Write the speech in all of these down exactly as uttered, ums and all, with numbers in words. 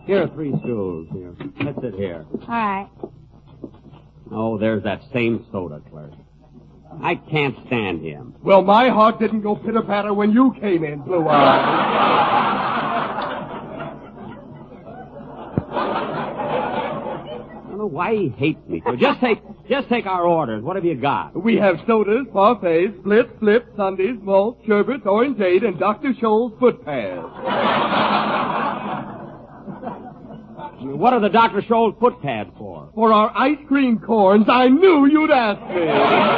Here are three stools. Here. Let's sit here. All right. Oh, there's that same soda clerk. I can't stand him. Well, my heart didn't go pitter-patter when you came in, Blue Eye. I don't know why he hates me. So just take, just take our orders. What have you got? We have sodas, parfaits, splits, flips, sundaes, malt, sherbets, orangeade, and Doctor Scholl's foot pads. What are the Doctor Scholl's foot pads for? For our ice cream corns. I knew you'd ask me.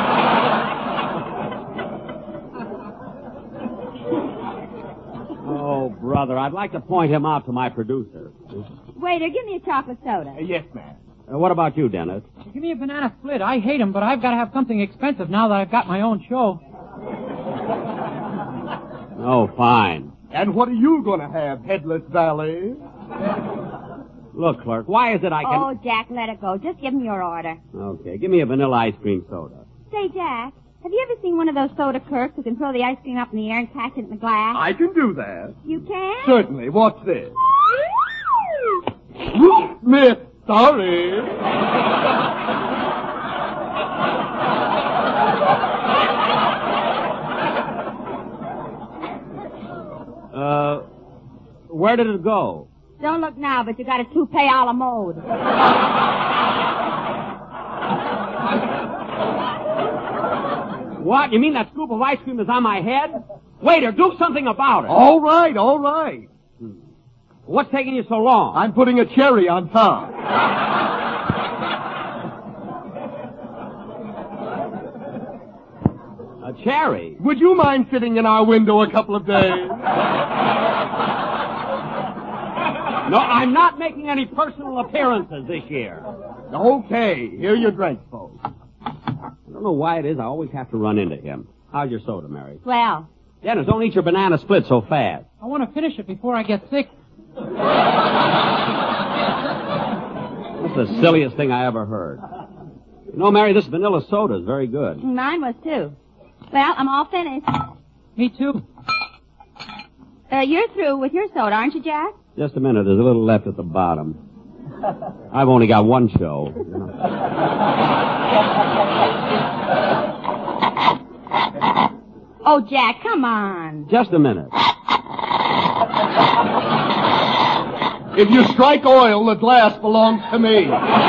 Oh, brother, I'd like to point him out to my producer. Waiter, give me a chocolate soda. Uh, yes, ma'am. Uh, what about you, Dennis? Give me a banana split. I hate 'em, but I've got to have something expensive now that I've got my own show. Oh, fine. And what are you going to have, Headless Valley? Look, clerk, why is it I can... Oh, Jack, let it go. Just give him your order. Okay, give me a vanilla ice cream soda. Say, Jack, have you ever seen one of those soda clerks who can throw the ice cream up in the air and catch it in the glass? I can do that. You can? Certainly. What's this? Miss, sorry. Uh, where did it go? Don't look now, but you got a toupee a la mode. What? You mean that scoop of ice cream is on my head? Waiter, do something about it. All right, all right. Hmm. What's taking you so long? I'm putting a cherry on top. A cherry? Would you mind sitting in our window a couple of days? No, I'm not making any personal appearances this year. Okay, here are your drinks, folks. I don't know why it is I always have to run into him. How's your soda, Mary? Well. Dennis, don't eat your banana split so fast. I want to finish it before I get sick. That's the silliest thing I ever heard. You know, Mary, this vanilla soda is very good. Mine was, too. Well, I'm all finished. Me too. Uh, you're through with your soda, aren't you, Jack? Just a minute. There's a little left at the bottom. I've only got one show. Oh, Jack, come on. Just a minute. If you strike oil, the glass belongs to me.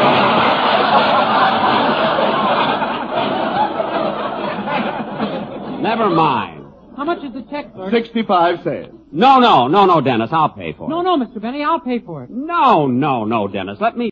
Never mind. How much is the check, sir? Sixty-five cents. No, no, no, no, Dennis. I'll pay for it. No, no, Mister Benny, I'll pay for it. No, no, no, Dennis. Let me...